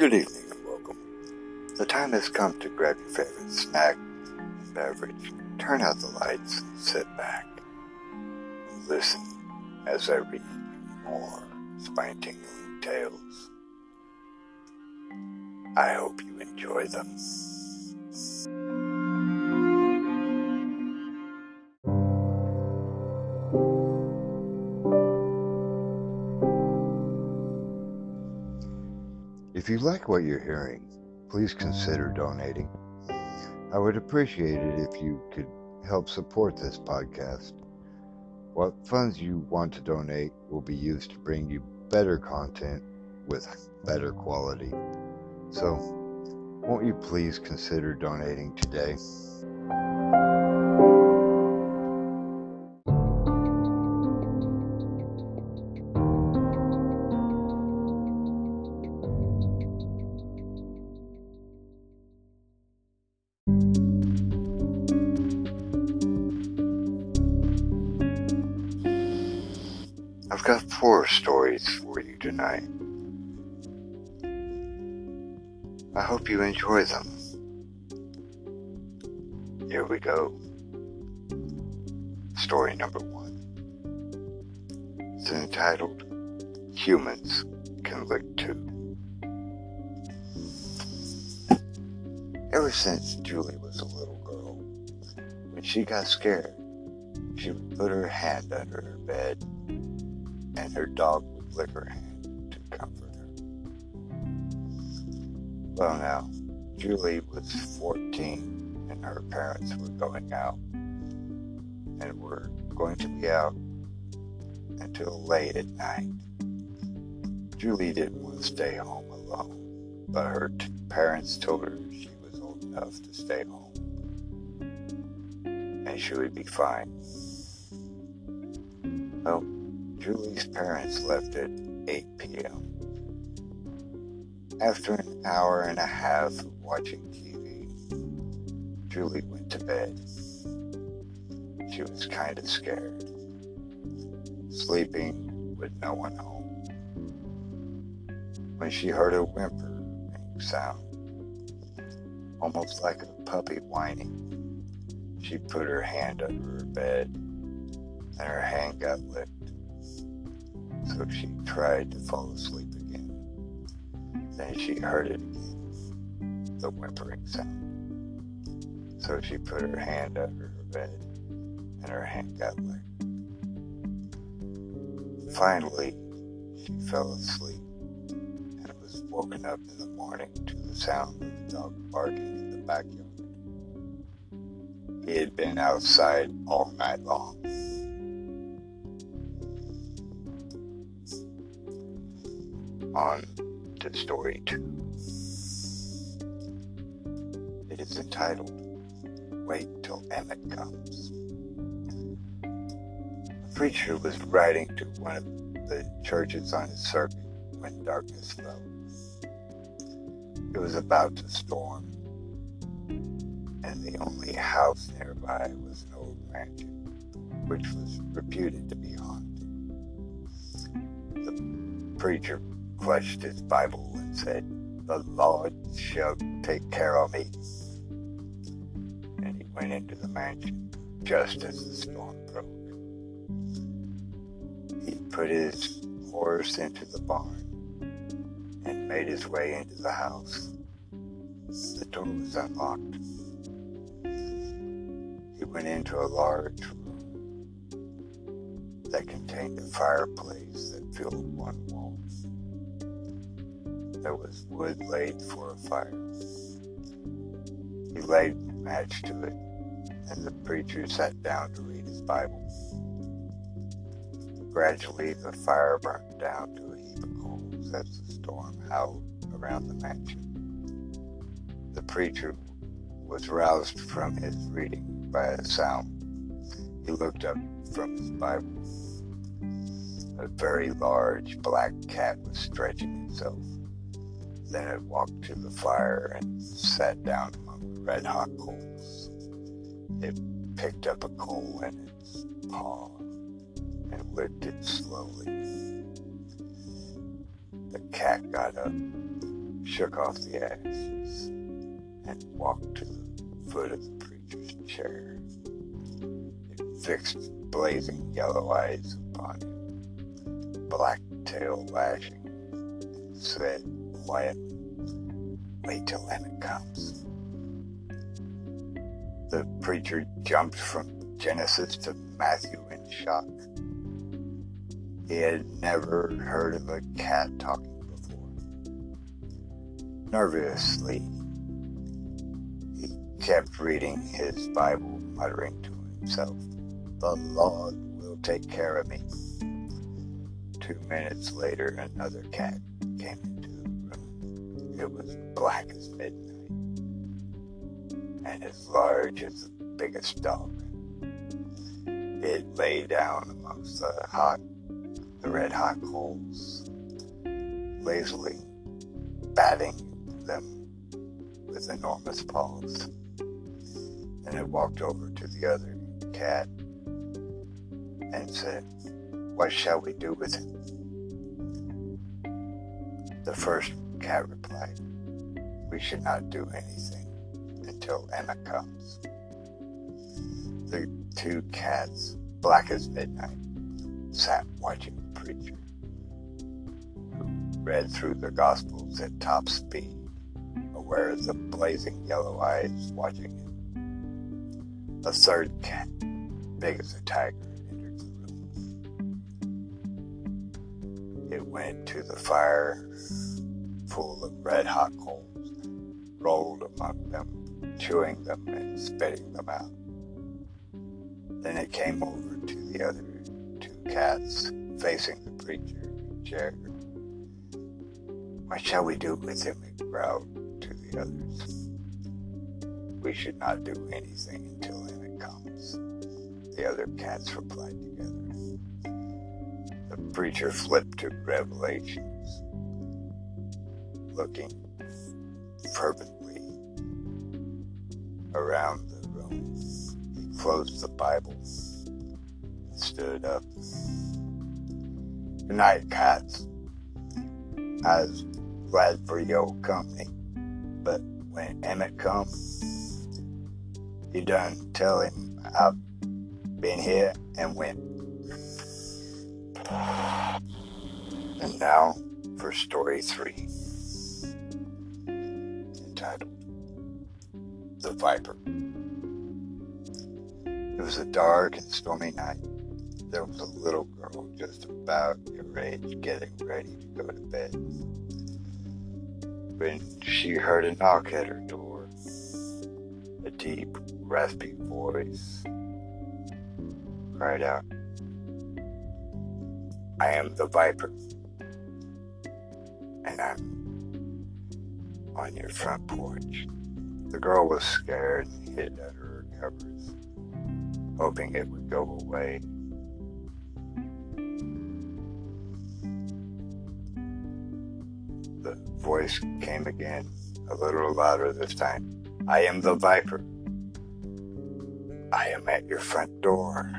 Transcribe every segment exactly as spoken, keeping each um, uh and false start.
Good evening and welcome. The time has come to grab your favorite snack and beverage, turn out the lights, sit back, and listen as I read more spine-tingling tales. I hope you enjoy them. If you like what you're hearing, please consider donating. I would appreciate it if you could help support this podcast. What funds you want to donate will be used to bring you better content with better quality. So, won't you please consider donating today? I've got four stories for you tonight. I hope you enjoy them. Here we go. Story number one. It's entitled, Humans Can Lick Too. Ever since Julie was a little girl, when she got scared, she would put her hand under her bed and her dog would lick her hand to comfort her. Well now, Julie was fourteen and her parents were going out and were going to be out until late at night. Julie didn't want to stay home alone, but her t- parents told her she was old enough to stay home and she would be fine. Well, Julie's parents left at eight p.m. After an hour and a half of watching T V, Julie went to bed. She was kind of scared, sleeping with no one home, when she heard a whimpering sound, almost like a puppy whining. She put her hand under her bed, and her hand got licked. So she tried to fall asleep again. Then she heard it again, the whimpering sound. So she put her hand under her bed, and her hand got licked. Finally, she fell asleep, and was woken up in the morning to the sound of the dog barking in the backyard. He had been outside all night long. On to story two. It is entitled, Wait Till Emmett Comes. A preacher was riding to one of the churches on his circuit when darkness fell. It was about to storm, and the only house nearby was an old mansion, which was reputed to be haunted. The preacher clutched his Bible and said, "The Lord shall take care of me." And he went into the mansion just as the storm broke. He put his horse into the barn and made his way into the house. The door was unlocked. He went into a large room that contained a fireplace that filled one wall. There was wood laid for a fire. He laid a match to it, and the preacher sat down to read his Bible. Gradually, the fire burned down to a heap of coals as the storm howled around the mansion. The preacher was roused from his reading by a sound. He looked up from his Bible. A very large black cat was stretching itself. Then it walked to the fire and sat down among the red-hot coals. It picked up a coal in its paw and lifted it slowly. The cat got up, shook off the ashes, and walked to the foot of the preacher's chair. It fixed blazing yellow eyes upon him, black tail lashing, and said quietly, "Wait till Emmett comes." The preacher jumped from Genesis to Matthew in shock. He had never heard of a cat talking before. Nervously, he kept reading his Bible, muttering to himself, "The Lord will take care of me." Two minutes later, another cat came into the room. It was black as midnight and as large as the biggest dog. It lay down amongst the hot, the red-hot coals, lazily batting them with enormous paws. Then it walked over to the other cat and said, "What shall we do with him?" The first cat replied, "We should not do anything until Emmett comes." The two cats, black as midnight, sat watching the preacher, who read through the Gospels at top speed, aware of the blazing yellow eyes watching him. A third cat, big as a tiger, entered the room. It went to the fire full of red-hot coals, rolled among them, chewing them and spitting them out. Then it came over to the other two cats, facing the preacher chair. "What shall we do with him?" it growled to the others. "We should not do anything until Emmett comes," the other cats replied together. The preacher flipped to Revelations, looking fervently around the room. He closed the Bible and stood up. "Good night, cats. I was glad for your company, but when Emmett comes, you done tell him I've been here and went." And now for story three, entitled The Viper. It was a dark and stormy night. There was a little girl just about your age getting ready to go to bed when she heard a knock at her door. A deep, raspy voice cried out, "I am the Viper, and I'm on your front porch." The girl was scared and hid under her covers, hoping it would go away. The voice came again, a little louder this time. "I am the Viper. I am at your front door."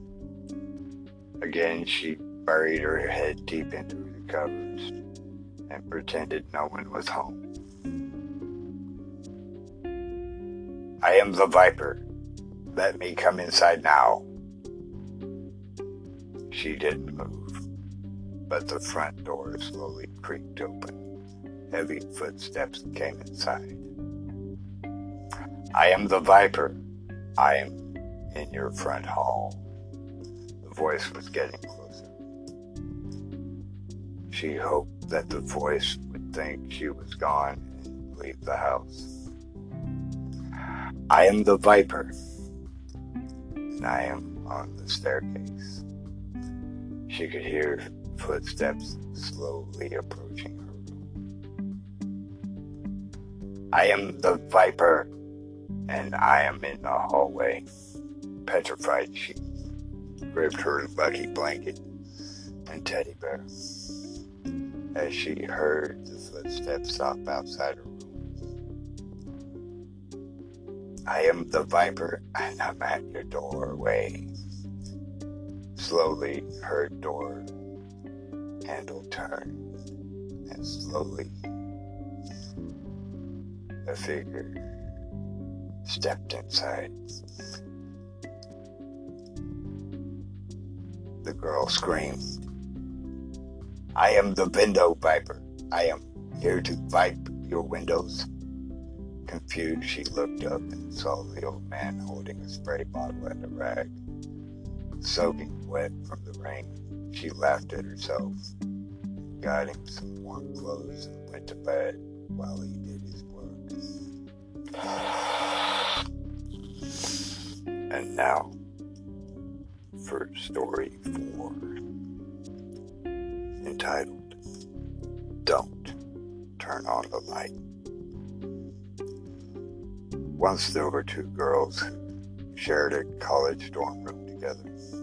Again, she buried her head deep into the covers and pretended no one was home. "I am the Viper. Let me come inside now." She didn't move, but the front door slowly creaked open. Heavy footsteps came inside. "I am the Viper. I am in your front hall." The voice was getting closer. She hoped that the voice would think she was gone and leave the house. "I am the Viper, and I am on the staircase." She could hear footsteps slowly approaching her room. "I am the Viper, and I am in the hallway." Petrified, she gripped her lucky blanket and teddy bear as she heard the footsteps stop outside her room. "I am the Viper, and I'm at your doorway." Slowly, her door handle turned, and slowly a figure stepped inside. The girl screamed, "I am the window viper. I am here to vipe your windows." Confused, she looked up and saw the old man holding a spray bottle and a rag. Soaking wet from the rain, she laughed at herself, got him some warm clothes, and went to bed while he did his work. And now, for story four, entitled, Don't Turn on the Light. Once there were two girls who shared a college dorm room together.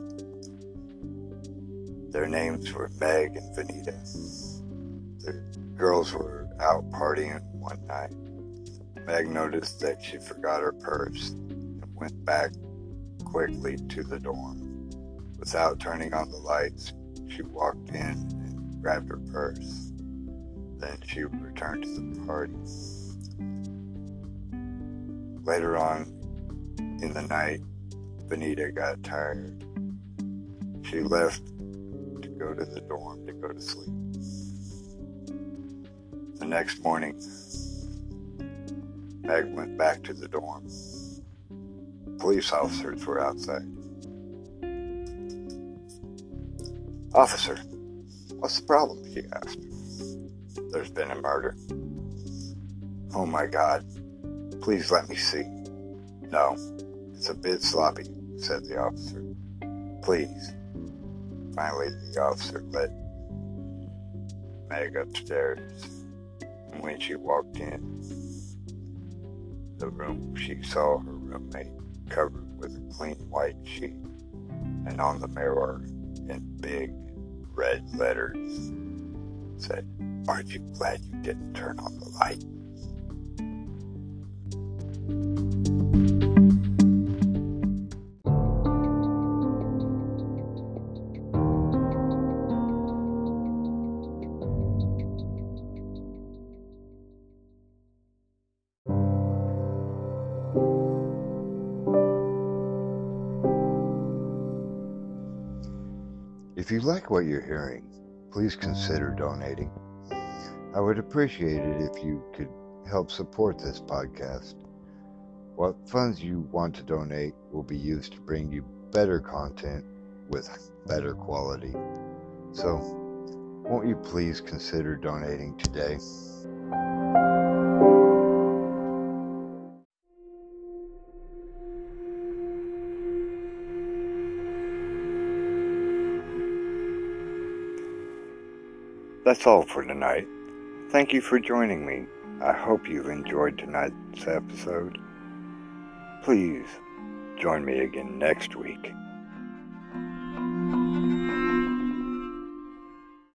Their names were Meg and Vanita. The girls were out partying one night. Meg noticed that she forgot her purse and went back quickly to the dorm. Without turning on the lights, she walked in and grabbed her purse. Then she returned to the party. Later on in the night, Vanita got tired. She left to go to the dorm to go to sleep. The next morning, Meg went back to the dorm. Police officers were outside. "Officer, what's the problem?" she asked. "There's been a murder." "Oh my God. Please let me see." "No, it's a bit sloppy," said the officer. "Please." Finally, the officer led Meg upstairs, and when she walked in the room, she saw her roommate covered with a clean white sheet, and on the mirror, in big red letters, said, "Aren't you glad you didn't turn on the light?" If you like what you're hearing, please consider donating. I would appreciate it if you could help support this podcast. What funds you want to donate will be used to bring you better content with better quality. So, won't you please consider donating today? That's all for tonight. Thank you for joining me. I hope you've enjoyed tonight's episode. Please join me again next week.